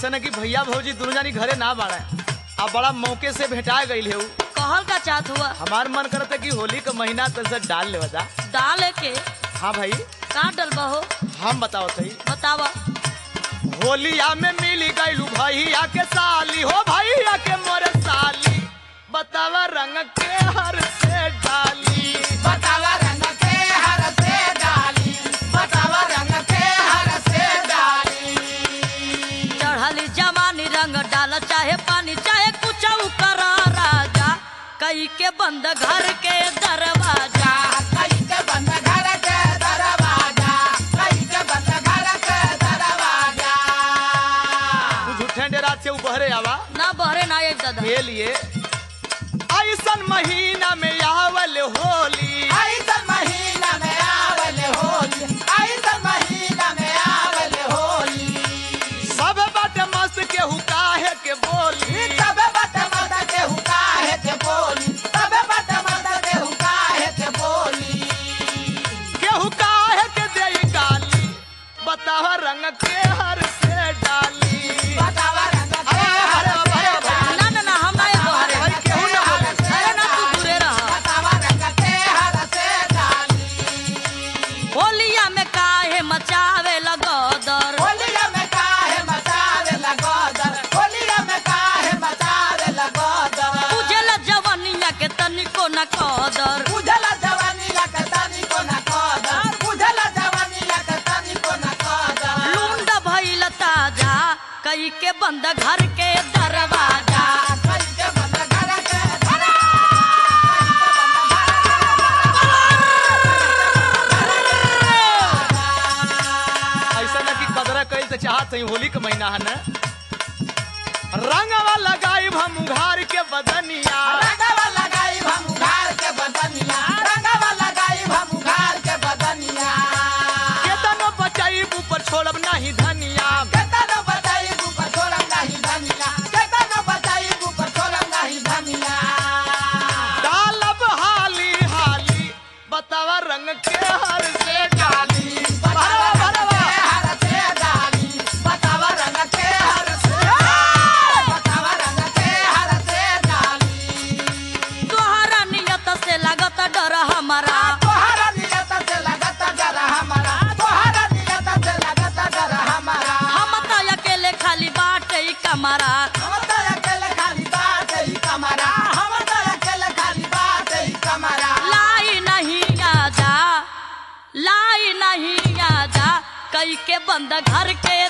न कि भैया भौजी दोनों जानी घरे ना बाड़ा अब बड़ा मौके से भेटा गई है। कहल का चाहत हुआ हमार मन करता कि होली का महीना तैसे डाल ले बता। डाल के हाँ भाई का डलबा हो हम बताओ सही बतावा। होलिया में मिली गईलू भैया के साली हो भैया के मोरे साली बतावा रंग के हर से डाली बतावा रंग के हर से डाली बतावा रंग के हर से डाली। चढ़ली जवानी रंग डाल चाहे पानी चाहे कुछ करा राजा कई के बंद घर के दरवाजा कई के बंद घर के दरवाजा कई के बंद घर के दरवाजा। कुछ उठे रात से उबहरे आवा ना बहरे ना एक दादा के लिए ऐसन महीना में आवल होली ऐसन महीना में आवल होली ऐसन महीना में आवल होली। सब बट मस्त के हुकाहे के बोली सब बट मत के हुकाहे के बोली सब बट मत के हुकाहे के बोली। के हुकाहे के दे गाली बतावा रंग के हर से डाली बतावा रंग के हर से डाली ना ना ना हम ना बहरे भाई केहू ना बोले अरे ना तू दूरे रहा। बतावा रंग के हर से डाली। होलिया में काहे मचावे लगोदर होलिया में काहे मचावे लगोदर होलिया में काहे मचावे लगोदर। तुझे जवनिया के तनिको न कदर बुझल जवानी के तनी को न कदर बुझल जवानी के तनी को न कदर। लूंड भइल ताजा कई के बंद घर के दरवाजा कई के बंद घर के दरवाजा ऐसा ना कि कदरा कइल से चाहत हई होली के महीना है न रंगवा लगाई हम उघार के बदनिया रंगवा लगाई हम उघार के बदनिया रंगवा लगाई हम उघार के बदनिया। केतनो बचाई ऊपर छोड़ब नहीं धनिया केतनो बचाई ऊपर छोड़म नहीं धनिया केतनो बचाई ऊपर छोड़म नहीं धनिया। डालब हाली हाली बतावा रंग के हर से डाली बतावा भरवा रंग के हर से डाली बतावा रंग के हर से बतावा रंग के हर से डाली। तोहरा नियत से लागत डर हमारा तोहरा नियत से लगत डर हमारा तोहरा नियत से लगत डर हमारा। हम तो अकेले खाली बाटे ही कमरा हम तो अकेले खाली बात ही कमरा हम तो अकेले खाली बात ही कमरा। लाई नहीं आजा कई के बंद घर के